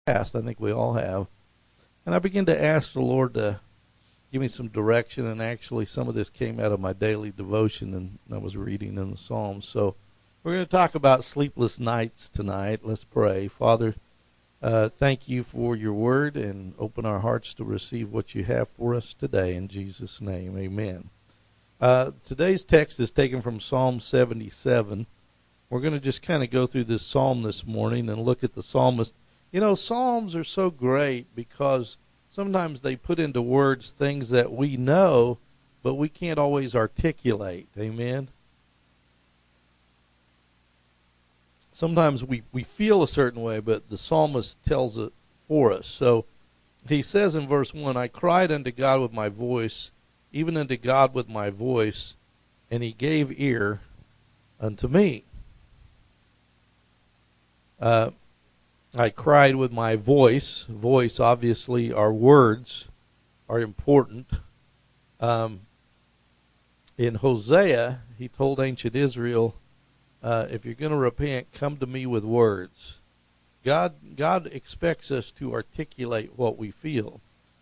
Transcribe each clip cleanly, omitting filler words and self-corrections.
past. I think we all have. And I began to ask the Lord to give me some direction, and actually some of this came out of my daily devotion, and I was reading in the Psalms. So we're going to talk about sleepless nights tonight. Let's pray. Father, thank you for your word, and open our hearts to receive what you have for us today. In Jesus' name, amen. Today's text is taken from Psalm 77. We're going to just kind of go through this psalm this morning and look at the psalmist. You know, psalms are so great because sometimes they put into words things that we know, but we can't always articulate. Amen? Sometimes we feel a certain way, but the psalmist tells it for us. So he says in verse 1, I cried unto God with my voice, even unto God with my voice, and he gave ear unto me. I cried with my voice. Voice, obviously, our words are important. In Hosea, he told ancient Israel, if you're going to repent, come to me with words. God expects us to articulate what we feel.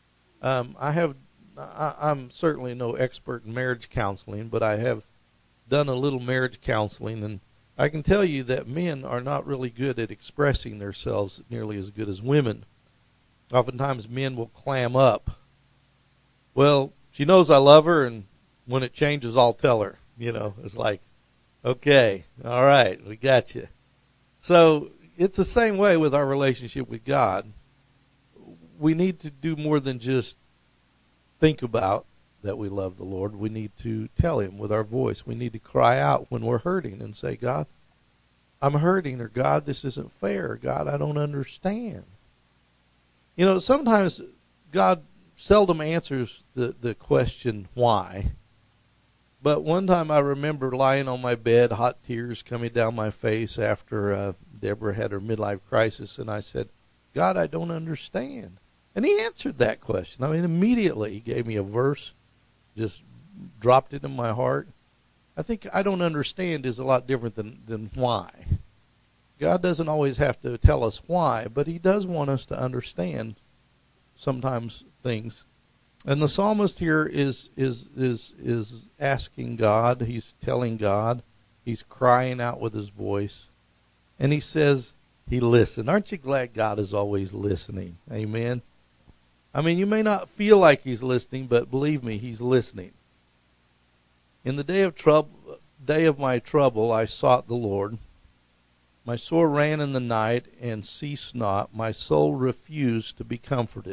I'm certainly no expert in marriage counseling, but I have done a little marriage counseling, and I can tell you that men are not really good at expressing themselves nearly as good as women. Oftentimes men will clam up. Well, she knows I love her, and when it changes, I'll tell her. You know, it's like, okay, all right, we got you. So it's the same way with our relationship with God. We need to do more than just think about that we love the Lord. We need to tell him with our voice. We need to cry out when we're hurting and say, God, I'm hurting, or God, this isn't fair. God, I don't understand. You know, sometimes God seldom answers the question why. But one time I remember lying on my bed, hot tears coming down my face after Deborah had her midlife crisis, and I said, God, I don't understand. And he answered that question. I mean, immediately he gave me a verse, just dropped it in my heart. I think I don't understand is a lot different than why. God doesn't always have to tell us why, but he does want us to understand sometimes things. And the psalmist here is asking God, he's telling God, he's crying out with his voice, and he says he listened. Aren't you glad God is always listening? Amen. I mean, you may not feel like he's listening, but believe me, he's listening. In the day of my trouble, I sought the Lord. My soul ran in the night and ceased not. My soul refused to be comforted.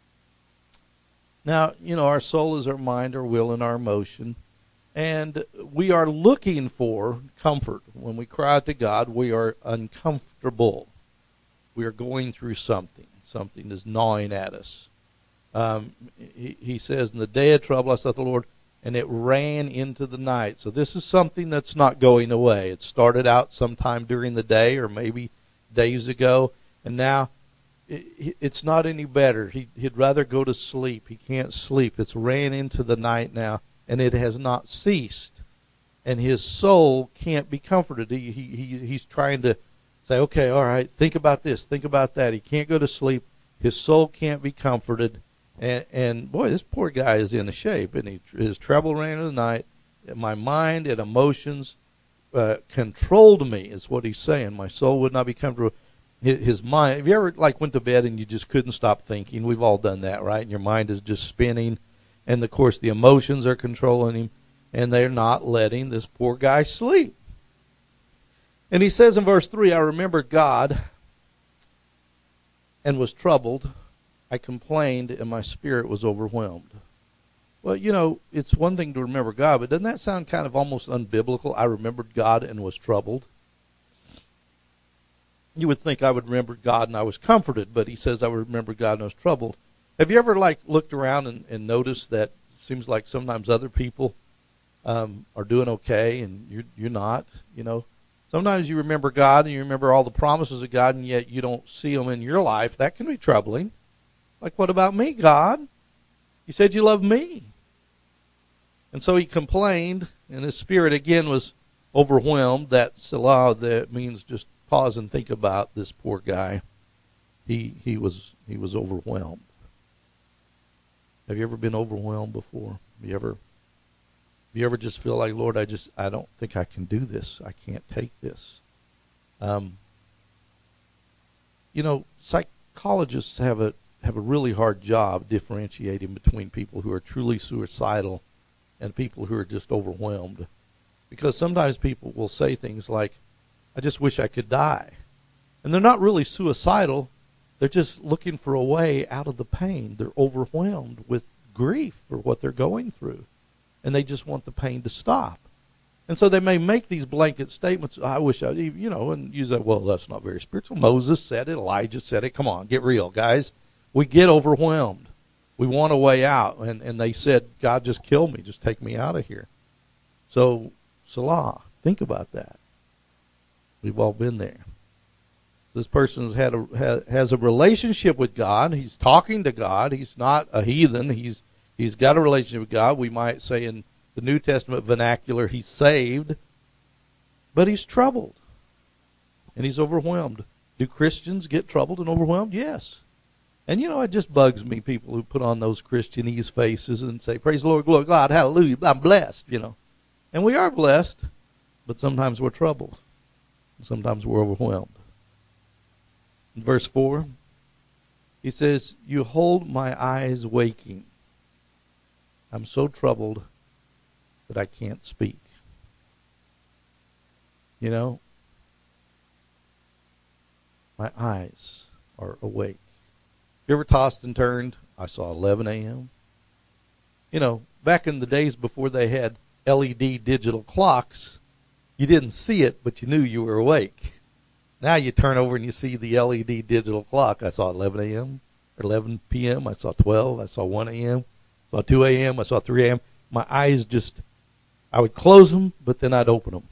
Now, you know, our soul is our mind, our will, and our emotion. And we are looking for comfort. When we cry out to God, we are uncomfortable. We are going through something. Something is gnawing at us. He says, in the day of trouble I sought the Lord, and it ran into the night. So this is something that's not going away. It started out sometime during the day or maybe days ago, and now it's not any better. He'd rather go to sleep. He can't sleep. It's ran into the night now, and it has not ceased. And his soul can't be comforted. He's trying to say, okay, all right, think about this, think about that. He can't go to sleep. His soul can't be comforted. And boy, this poor guy is in a shape, and his trouble ran in the night. My mind and emotions controlled me, is what he's saying. My soul would not be comfortable. His mind. Have you ever went to bed and you just couldn't stop thinking? We've all done that, right? And your mind is just spinning, and of course the emotions are controlling him, and they're not letting this poor guy sleep. And he says in verse 3, I remembered God and was troubled. I complained, and my spirit was overwhelmed. Well, you know, it's one thing to remember God, but doesn't that sound kind of almost unbiblical? I remembered God and was troubled. You would think I would remember God and I was comforted, but he says I would remember God and I was troubled. Have you ever looked around and noticed that it seems like sometimes other people are doing okay and you're not? You know, sometimes you remember God and you remember all the promises of God, and yet you don't see them in your life. That can be troubling. Like, what about me, God? You said you love me. And so he complained, and his spirit again was overwhelmed. That Selah, that means just pause and think about this poor guy. he was overwhelmed. Have you ever been overwhelmed before? Have you ever just feel like, Lord, I don't think I can do this. I can't take this. Psychologists have a really hard job differentiating between people who are truly suicidal and people who are just overwhelmed. Because sometimes people will say things like, I just wish I could die. And they're not really suicidal. They're just looking for a way out of the pain. They're overwhelmed with grief for what they're going through. And they just want the pain to stop. And so they may make these blanket statements, I wish I, and use that, well, that's not very spiritual. Moses said it, Elijah said it. Come on, get real, guys. We get overwhelmed. We want a way out. And they said, God, just kill me. Just take me out of here. So, Salah, think about that. We've all been there. This person has a relationship with God. He's talking to God. He's not a heathen. He's got a relationship with God. We might say in the New Testament vernacular, he's saved. But he's troubled. And he's overwhelmed. Do Christians get troubled and overwhelmed? Yes. And it just bugs me, people who put on those Christianese faces and say, praise the Lord, glory to God, hallelujah, I'm blessed, And we are blessed, but sometimes we're troubled. Sometimes we're overwhelmed. In verse 4, he says, you hold my eyes waking. I'm so troubled that I can't speak. My eyes are awake. You ever tossed and turned? I saw 11 a.m. Back in the days before they had LED digital clocks, you didn't see it, but you knew you were awake. Now you turn over and you see the LED digital clock. I saw 11 a.m. or 11 p.m. I saw 12. I saw 1 a.m. I saw 2 a.m. I saw 3 a.m. My eyes I would close them, but then I'd open them.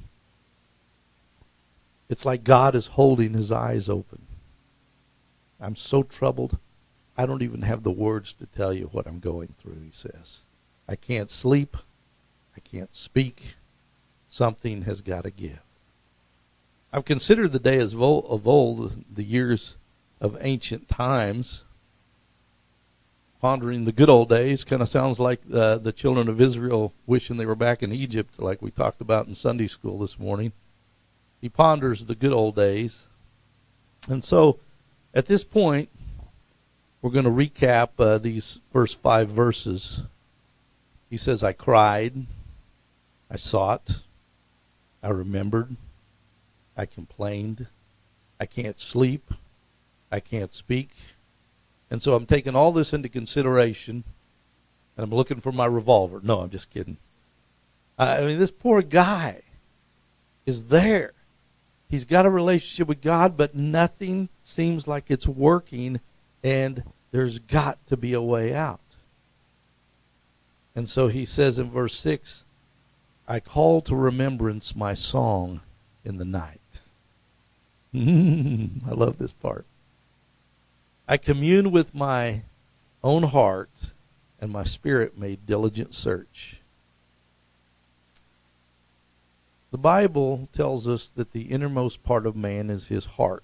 It's like God is holding his eyes open. I'm so troubled, I don't even have the words to tell you what I'm going through, he says. I can't sleep. I can't speak. Something has got to give. I've considered the days of old, the years of ancient times. Pondering the good old days kind of sounds like the children of Israel wishing they were back in Egypt, like we talked about in Sunday school this morning. He ponders the good old days. And so, at this point, we're going to recap these first 5 verses. He says, I cried, I sought, I remembered, I complained, I can't sleep, I can't speak. And so I'm taking all this into consideration, and I'm looking for my revolver. No, I'm just kidding. This poor guy is there. He's got a relationship with God, but nothing seems like it's working, and there's got to be a way out. And so he says in verse 6, I call to remembrance my song in the night. I love this part. I commune with my own heart, and my spirit made diligent search. The Bible tells us that the innermost part of man is his heart.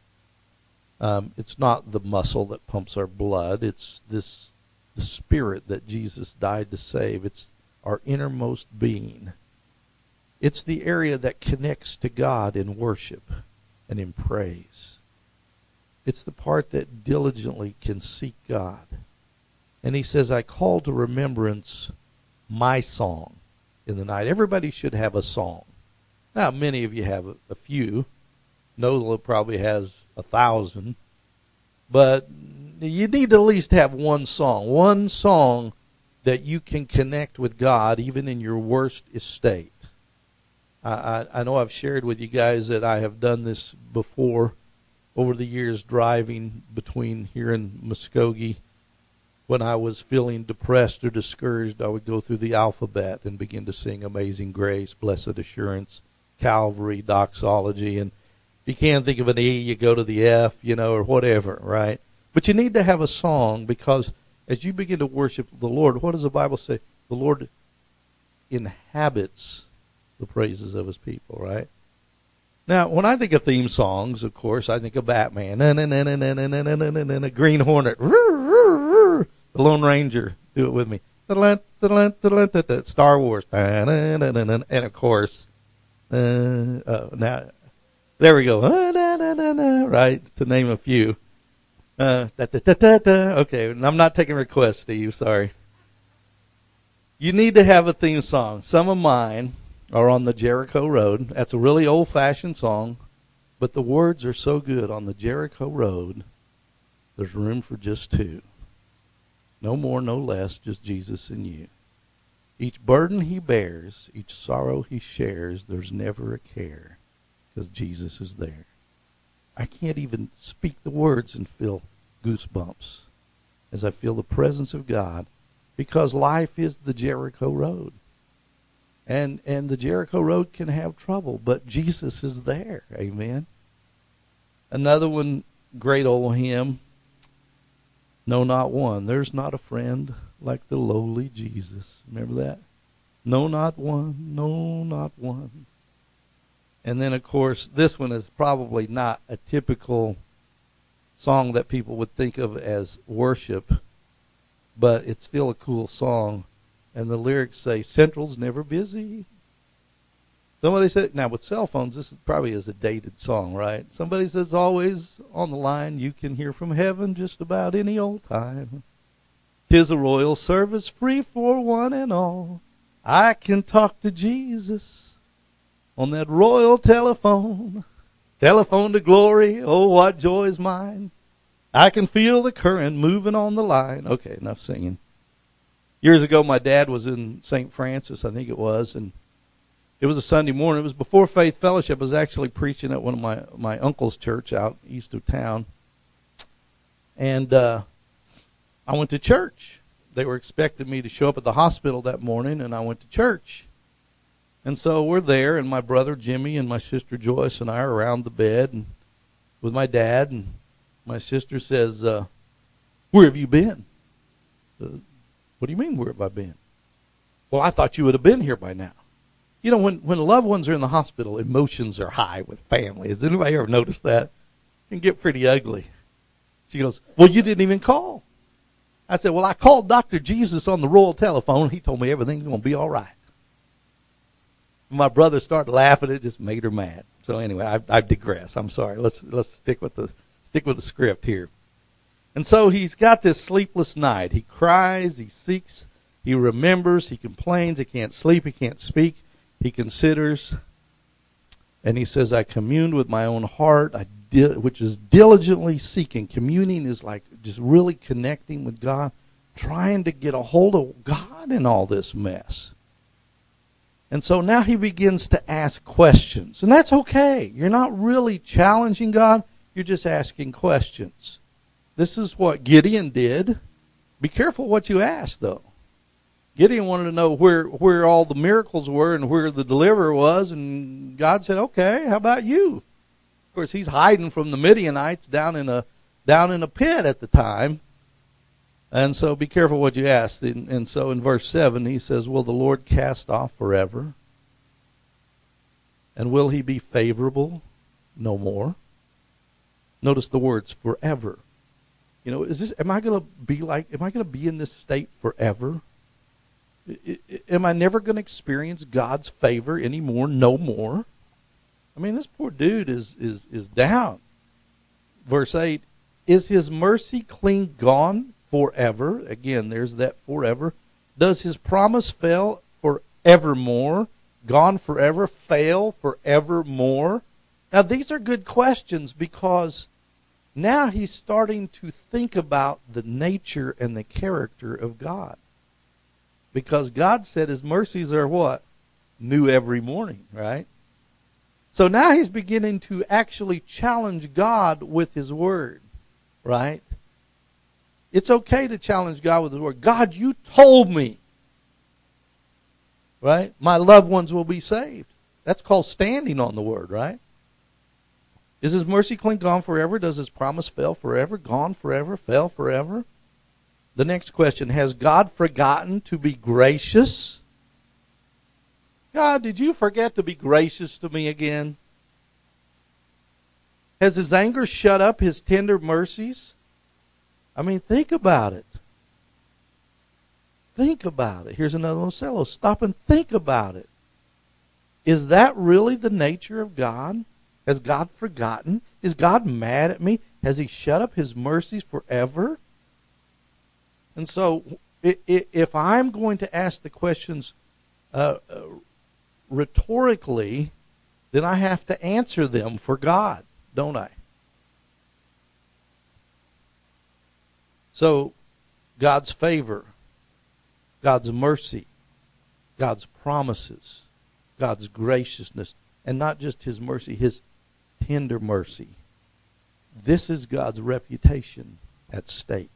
It's not the muscle that pumps our blood. It's the spirit that Jesus died to save. It's our innermost being. It's the area that connects to God in worship and in praise. It's the part that diligently can seek God. And he says, I call to remembrance my song in the night. Everybody should have a song. Now, many of you have a few. Nola probably has 1,000. But you need to at least have one song that you can connect with God even in your worst estate. I know I've shared with you guys that I have done this before over the years, driving between here and Muskogee. When I was feeling depressed or discouraged, I would go through the alphabet and begin to sing Amazing Grace, Blessed Assurance, Calvary, Doxology. And if you can't think of an E, you go to the F, or whatever, right? But you need to have a song, because as you begin to worship the Lord, what does the Bible say? The Lord inhabits the praises of his people, right? Now, when I think of theme songs, of course, I think of Batman. A Green Hornet. The Lone Ranger. Do it with me. Star Wars. And of course, now, there we go. Right, to name a few. Okay, I'm not taking requests, Steve. Sorry. You need to have a theme song. Some of mine are On the Jericho Road. That's a really old-fashioned song, but the words are so good. On the Jericho Road, there's room for just two. No more, no less, just Jesus and you. Each burden he bears, each sorrow he shares, there's never a care, because Jesus is there. I can't even speak the words and feel goosebumps as I feel the presence of God, because life is the Jericho Road. And the Jericho Road can have trouble, but Jesus is there. Amen. Another one, great old hymn, No Not One. There's not a friend like the lowly Jesus. Remember that? No, not one. No, not one. And then, of course, this one is probably not a typical song that people would think of as worship, but it's still a cool song. And the lyrics say, Central's never busy. Somebody said, now with cell phones, this probably is a dated song, right? Somebody says, always on the line, you can hear from heaven just about any old time. 'Tis a royal service free for one and all. I can talk to Jesus on that royal telephone. Telephone to glory, oh, what joy is mine. I can feel the current moving on the line. Okay, enough singing. Years ago, my dad was in St. Francis, I think it was, and it was a Sunday morning. It was before Faith Fellowship. I was actually preaching at one of my uncle's church out east of town. And I went to church. They were expecting me to show up at the hospital that morning, and I went to church. And so we're there, and my brother Jimmy and my sister Joyce and I are around the bed and with my dad. And my sister says, where have you been? What do you mean, where have I been? Well, I thought you would have been here by now. You know, when loved ones are in the hospital, emotions are high with family. Has anybody ever noticed that? It can get pretty ugly. She goes, well, you didn't even call. I said, well, I called Dr. Jesus on the royal telephone. He told me everything's going to be all right. My brother started laughing. It just made her mad. So anyway, I digress. I'm sorry. Let's stick with the script here. And so he's got this sleepless night. He cries, he seeks, he remembers, he complains, he can't sleep, he can't speak, he considers. And he says, I communed with my own heart, which is diligently seeking. Communing is like just really connecting with God, trying to get a hold of God in all this mess. And so now he begins to ask questions. And that's okay. You're not really challenging God. You're just asking questions. This is what Gideon did. Be careful what you ask, though. Gideon wanted to know where all the miracles were and where the deliverer was, and God said, okay, how about you? Of course, he's hiding from the Midianites down in a pit at the time. And so be careful what you ask. And so in verse 7, he says, will the Lord cast off forever? And will he be favorable no more? Notice the words, forever. You know, am I going to be in this state forever? Am I never going to experience God's favor anymore? No more. I mean, this poor dude is down. Verse 8, is his mercy clean gone forever? Again, there's that forever. Does his promise fail forevermore? Gone forever? Fail forevermore? Now, these are good questions because now he's starting to think about the nature and the character of God. Because God said his mercies are what? New every morning, right? So now he's beginning to actually challenge God with his word, right? It's okay to challenge God with his word. God, you told me, right? My loved ones will be saved. That's called standing on the word, right? Is his mercy clean gone forever? Does his promise fail forever? Gone forever? Fail forever? The next question, has God forgotten to be gracious? God, did you forget to be gracious to me again? Has his anger shut up his tender mercies? I mean, think about it. Think about it. Here's another one. Stop and think about it. Is that really the nature of God? Has God forgotten? Is God mad at me? Has he shut up his mercies forever? And so, if I'm going to ask the questions rhetorically, then I have to answer them for God, don't I? So, God's favor, God's mercy, God's promises, God's graciousness, and not just his mercy, his tender mercy. This is God's reputation at stake.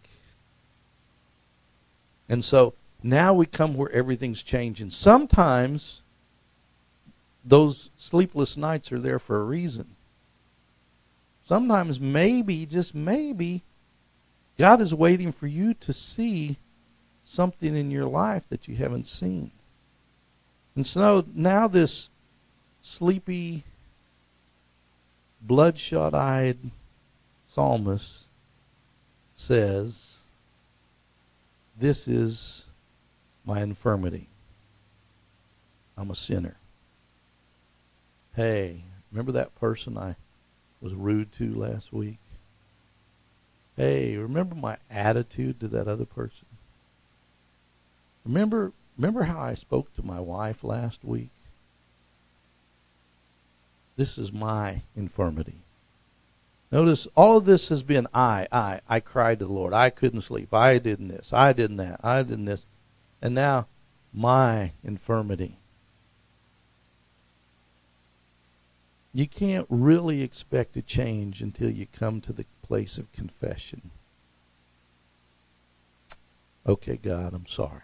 And so now we come where everything's changing. Sometimes those sleepless nights are there for a reason. Sometimes maybe, just maybe, God is waiting for you to see something in your life that you haven't seen. And so now this sleepy, bloodshot-eyed psalmist says, this is my infirmity. I'm a sinner. Hey, remember that person I was rude to last week? Hey, remember my attitude to that other person? Remember how I spoke to my wife last week? This is my infirmity. Notice all of this has been I cried to the Lord. I couldn't sleep. I did this. I did that. I did this. And now my infirmity. You can't really expect a change until you come to the place of confession. Okay, God, I'm sorry.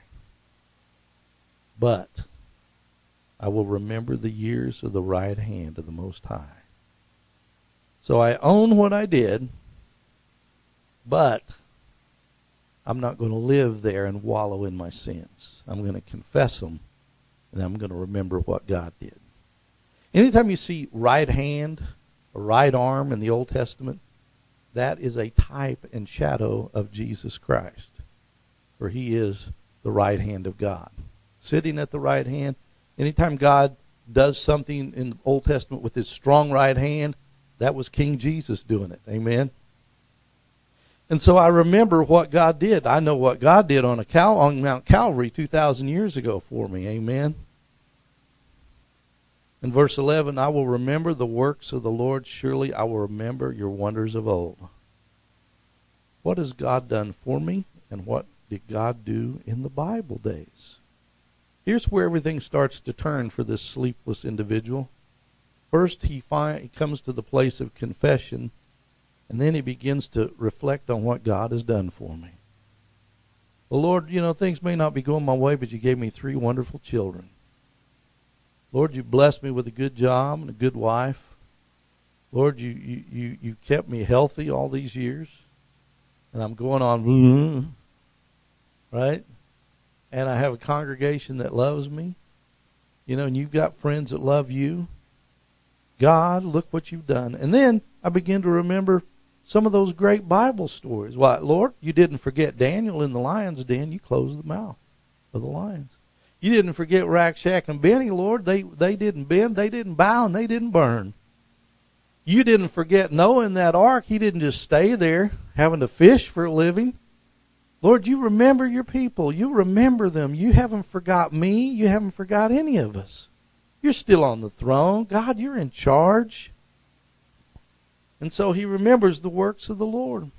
But I will remember the years of the right hand of the Most High. So I own what I did, but I'm not going to live there and wallow in my sins. I'm going to confess them, and I'm going to remember what God did. Anytime you see right hand or right arm in the Old Testament, that is a type and shadow of Jesus Christ, for he is the right hand of God. Sitting at the right hand, anytime God does something in the Old Testament with his strong right hand, that was King Jesus doing it. Amen? And so I remember what God did. I know what God did on Mount Calvary 2,000 years ago for me. Amen? In verse 11, I will remember the works of the Lord. Surely I will remember your wonders of old. What has God done for me? And what did God do in the Bible days? Here's where everything starts to turn for this sleepless individual. First, he comes to the place of confession, and then he begins to reflect on what God has done for me. Well, Lord, things may not be going my way, but you gave me 3 wonderful children. Lord, you blessed me with a good job and a good wife. Lord, you kept me healthy all these years, and I'm going on, right? And I have a congregation that loves me, and you've got friends that love you. God, look what you've done. And then I begin to remember some of those great Bible stories. Why, Lord, you didn't forget Daniel in the lion's den. You closed the mouth of the lions. You didn't forget Rack, Shack, and Benny, Lord. They didn't bend, they didn't bow, and they didn't burn. You didn't forget Noah in that ark. He didn't just stay there having to fish for a living. Lord, you remember your people. You remember them. You haven't forgot me. You haven't forgot any of us. You're still on the throne. God, you're in charge. And so he remembers the works of the Lord.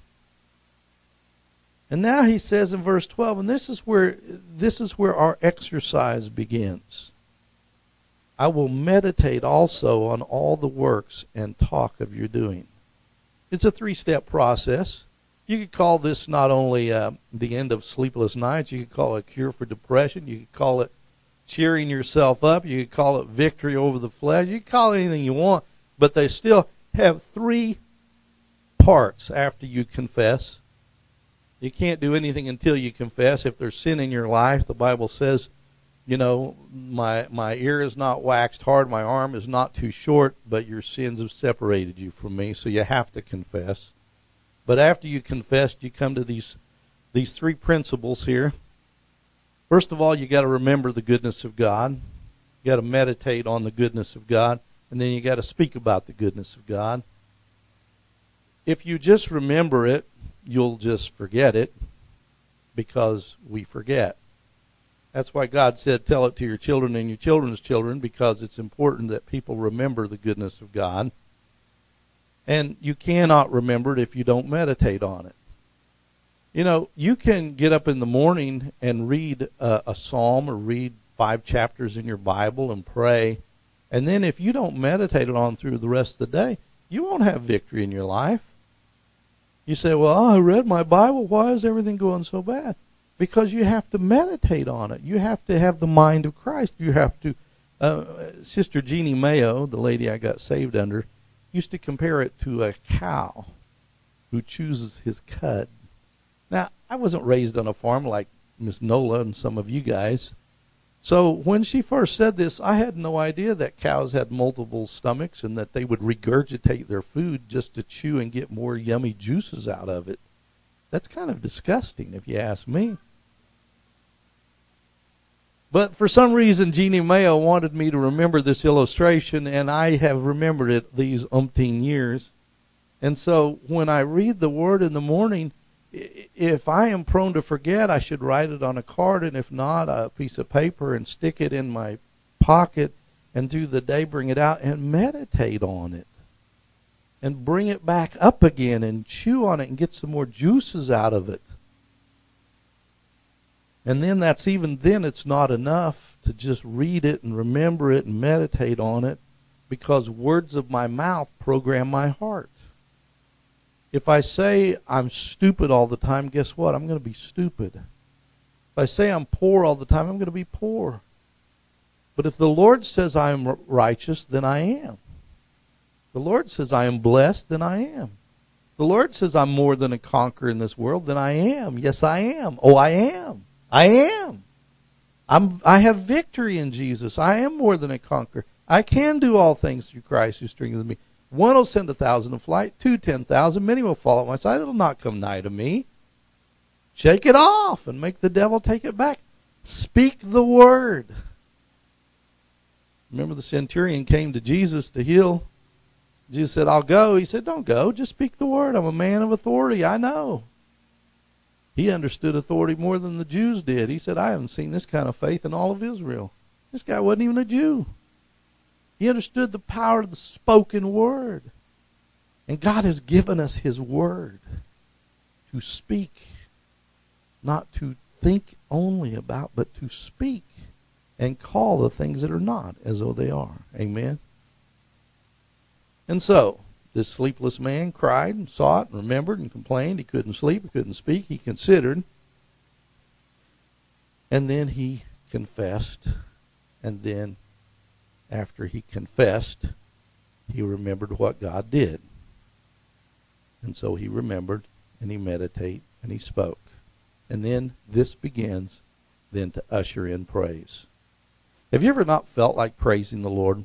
And now he says in verse 12, and this is where our exercise begins. I will meditate also on all the works and talk of your doing. It's a 3-step process. You could call this not only the end of sleepless nights, you could call it a cure for depression, you could call it cheering yourself up, you could call it victory over the flesh, you could call it anything you want, but they still have 3 parts after you confess. You can't do anything until you confess. If there's sin in your life, the Bible says My ear is not waxed hard, my arm is not too short, but your sins have separated you from me, so you have to confess. But after you confessed, you come to these three principles here. First of all, you got to remember the goodness of God. You got to meditate on the goodness of God, and then you got to speak about the goodness of God. If you just remember it, you'll just forget it, because we forget. That's why God said, tell it to your children and your children's children, because it's important that people remember the goodness of God. And you cannot remember it if you don't meditate on it. You can get up in the morning and read a psalm or read 5 chapters in your Bible and pray. And then if you don't meditate on through the rest of the day, you won't have victory in your life. You say, well, I read my Bible. Why is everything going so bad? Because you have to meditate on it. You have to have the mind of Christ. You have to. Sister Jeannie Mayo, the lady I got saved under, used to compare it to a cow who chooses his cud. Now, I wasn't raised on a farm like Miss Nola and some of you guys. So when she first said this, I had no idea that cows had multiple stomachs and that they would regurgitate their food just to chew and get more yummy juices out of it. That's kind of disgusting, if you ask me. But for some reason, Jeannie Mayo wanted me to remember this illustration, and I have remembered it these umpteen years. And so when I read the Word in the morning, if I am prone to forget, I should write it on a card, and if not, a piece of paper, and stick it in my pocket, and through the day bring it out and meditate on it. And bring it back up again and chew on it and get some more juices out of it. And then it's not enough to just read it and remember it and meditate on it, because words of my mouth program my heart. If I say I'm stupid all the time, guess what? I'm going to be stupid. If I say I'm poor all the time, I'm going to be poor. But if the Lord says I am righteous, then I am. The Lord says I am blessed, then I am. The Lord says I'm more than a conqueror in this world, then I am. Yes, I am. Oh, I am. I am. I have victory in Jesus. I am more than a conqueror. I can do all things through Christ who strengthens me. 1 will send 1,000 in flight, 2 10,000. Many will fall at my side. It will not come nigh to me. Shake it off and make the devil take it back. Speak the word. Remember, the centurion came to Jesus to heal. Jesus said, I'll go. He said, don't go. Just speak the word. I'm a man of authority. I know. He understood authority more than the Jews did. He said, I haven't seen this kind of faith in all of Israel. This guy wasn't even a Jew. He understood the power of the spoken word. And God has given us his word to speak, not to think only about, but to speak and call the things that are not as though they are. Amen. And so, this sleepless man cried and sought and remembered and complained. He couldn't sleep, he couldn't speak, he considered. And then he confessed. And then, after he confessed, he remembered what God did. And so he remembered, and he meditated, and he spoke. And then this begins then to usher in praise. Have you ever not felt like praising the Lord?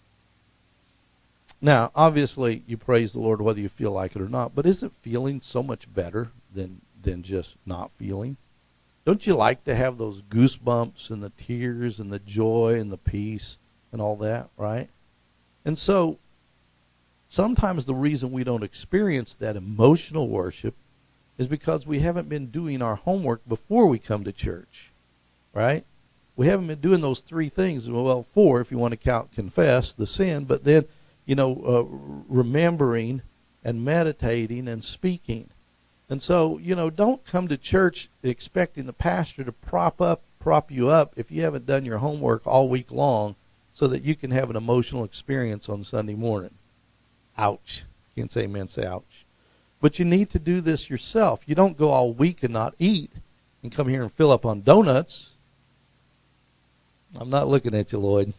Now, obviously, you praise the Lord whether you feel like it or not, but isn't feeling so much better than just not feeling? Don't you like to have those goosebumps and the tears and the joy and the peace and all that, right? And so, sometimes the reason we don't experience that emotional worship is because we haven't been doing our homework before we come to church, right? We haven't been doing those 3 things, well, 4 if you want to count confess, the sin, but then remembering and meditating and speaking. And so, don't come to church expecting the pastor to prop you up if you haven't done your homework all week long so that you can have an emotional experience on Sunday morning. Ouch. Can't say amen, say ouch. But you need to do this yourself. You don't go all week and not eat and come here and fill up on donuts. I'm not looking at you, Lloyd.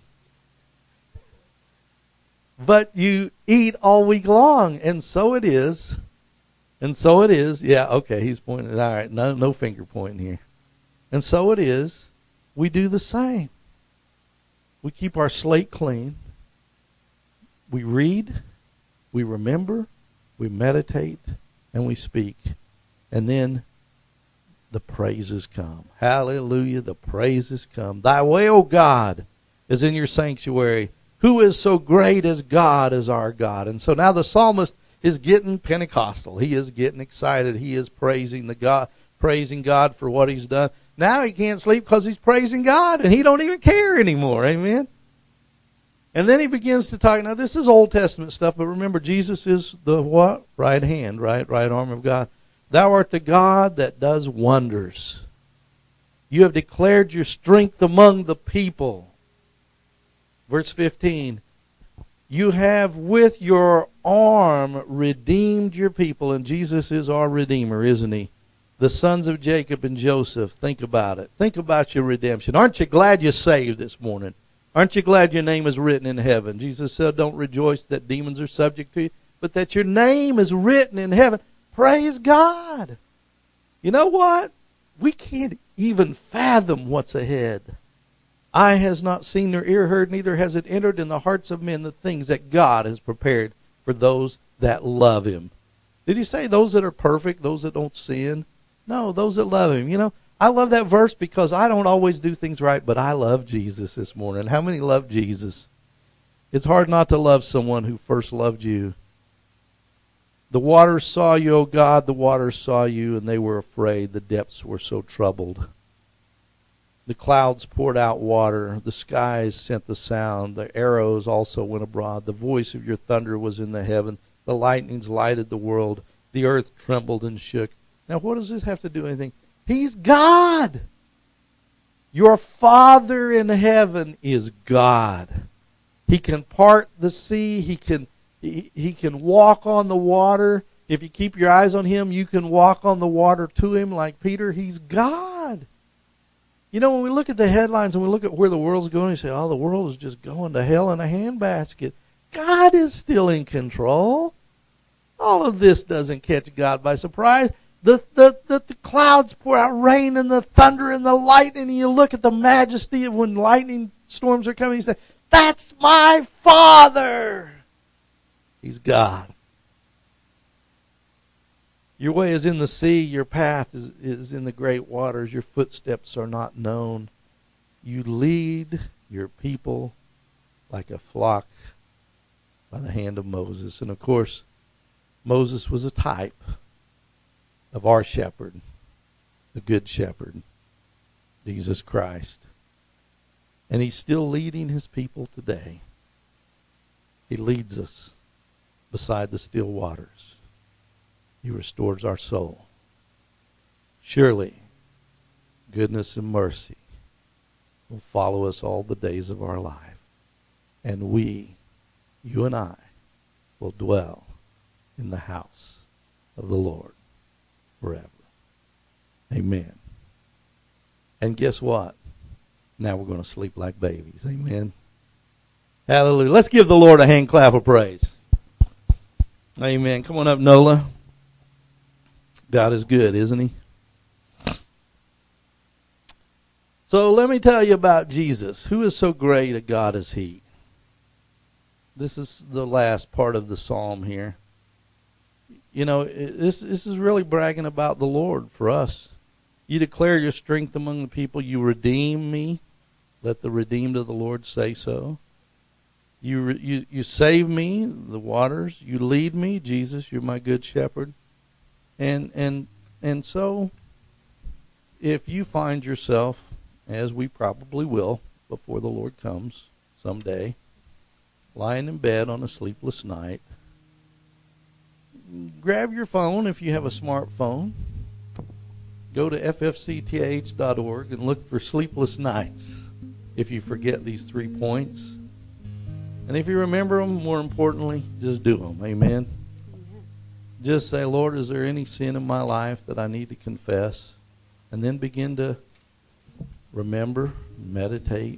But you eat all week long, and so it is. And so it is. Yeah, okay, he's pointing. All right, no finger pointing here. And so it is we do the same. We keep our slate clean. We read, we remember, we meditate, and we speak. And then the praises come. Hallelujah, the praises come. Thy way, O God, is in your sanctuary. Who is so great as God as our God? And so now the psalmist is getting Pentecostal. He is getting excited. He is praising God for what he's done. Now he can't sleep because he's praising God, and he don't even care anymore. Amen? And then he begins to talk. Now, this is Old Testament stuff, but remember, Jesus is the what? Right hand, right arm of God. Thou art the God that does wonders. You have declared your strength among the people. Verse 15. You have with your arm redeemed your people. And Jesus is our Redeemer, isn't he? The sons of Jacob and Joseph. Think about it. Think about your redemption. Aren't you glad you're saved this morning? Aren't you glad your name is written in heaven? Jesus said, don't rejoice that demons are subject to you, but that your name is written in heaven. Praise God. You know what? We can't even fathom what's ahead. Eye has not seen nor ear heard, neither has it entered in the hearts of men the things that God has prepared for those that love him. Did he say those that are perfect, those that don't sin? No, those that love him. You know, I love that verse because I don't always do things right, but I love Jesus this morning. How many love Jesus? It's hard not to love someone who first loved you. The waters saw you, O God, the waters saw you, and they were afraid. The depths were so troubled. The clouds poured out water. The skies sent the sound. The arrows also went abroad. The voice of your thunder was in the heaven. The lightnings lighted the world. The earth trembled and shook. Now, what does this have to do with anything? He's God. Your Father in heaven is God. He can part the sea. He can walk on the water. If you keep your eyes on him, you can walk on the water to him like Peter. He's God. You know, when we look at the headlines and we look at where the world's going, you say, oh, the world is just going to hell in a handbasket. God is still in control. All of this doesn't catch God by surprise. The clouds pour out rain and the thunder and the lightning, and you look at the majesty of when lightning storms are coming, you say, that's my Father. He's God. Your way is in the sea. Your path is in the great waters. Your footsteps are not known. You lead your people like a flock by the hand of Moses. And of course, Moses was a type of our shepherd, the good shepherd, Jesus Christ. And he's still leading his people today. He leads us beside the still waters. He restores our soul. Surely, goodness and mercy will follow us all the days of our life. And we, you and I, will dwell in the house of the Lord forever. Amen. And guess what? Now we're going to sleep like babies. Amen. Hallelujah. Let's give the Lord a hand clap of praise. Amen. Come on up, Nola. God is good, isn't he? So let me tell you about Jesus. Who is so great a God as he? This is the last part of the psalm here. You know, this is really bragging about the Lord for us. You declare your strength among the people. You redeem me. Let the redeemed of the Lord say so. You save me, the waters. You lead me, Jesus. You're my good shepherd. And so, if you find yourself, as we probably will before the Lord comes someday, lying in bed on a sleepless night, grab your phone if you have a smartphone. Go to ffcth.org and look for sleepless nights if you forget these 3 points. And if you remember them, more importantly, just do them. Amen. Just say, Lord, is there any sin in my life that I need to confess? And then begin to remember, meditate,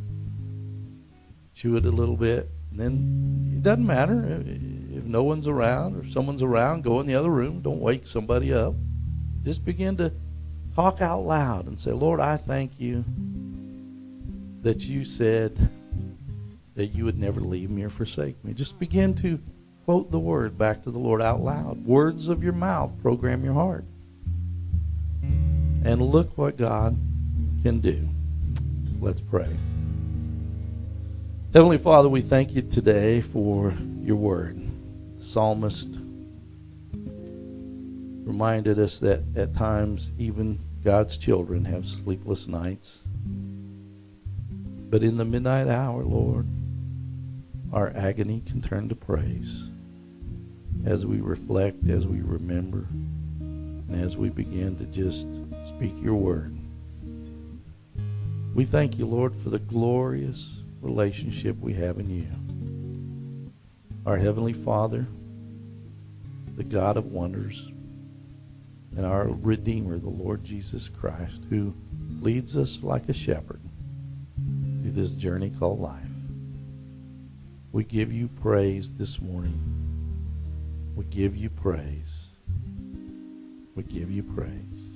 chew it a little bit. And then it doesn't matter if no one's around or if someone's around, go in the other room. Don't wake somebody up. Just begin to talk out loud and say, Lord, I thank you that you said that you would never leave me or forsake me. Just begin to quote the word back to the Lord out loud. Words of your mouth program your heart. And look what God can do. Let's pray. Heavenly Father, we thank you today for your word. The psalmist reminded us that at times even God's children have sleepless nights. But in the midnight hour, Lord, our agony can turn to praise as we reflect, as we remember, and as we begin to just speak your word. We thank you, Lord, for the glorious relationship we have in you. Our Heavenly Father, the God of wonders, and our Redeemer, the Lord Jesus Christ, who leads us like a shepherd through this journey called life. We give you praise this morning. We give you praise. We give you praise.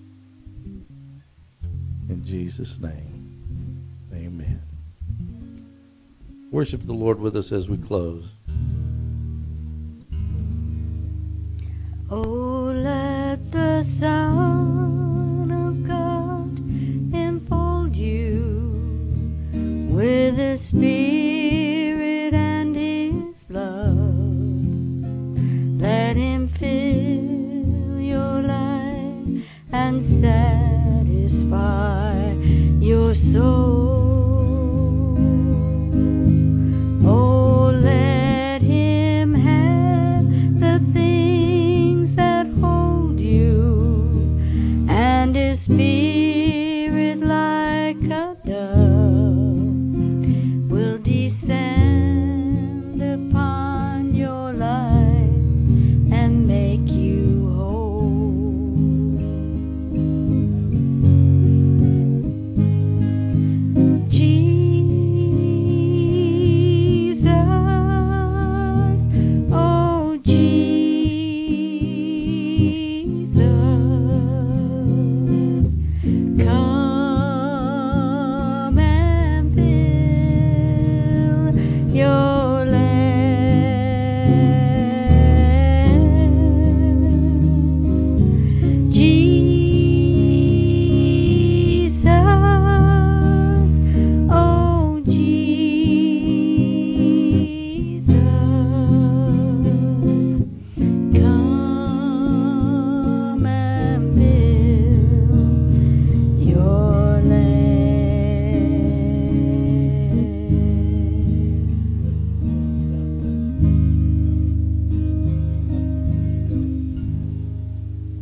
In Jesus' name, amen. Worship the Lord with us as we close. Oh, let the Son of God enfold you with His Spirit and His love. Let Him fill your life and satisfy your soul. Oh, let Him have the things that hold you and His Spirit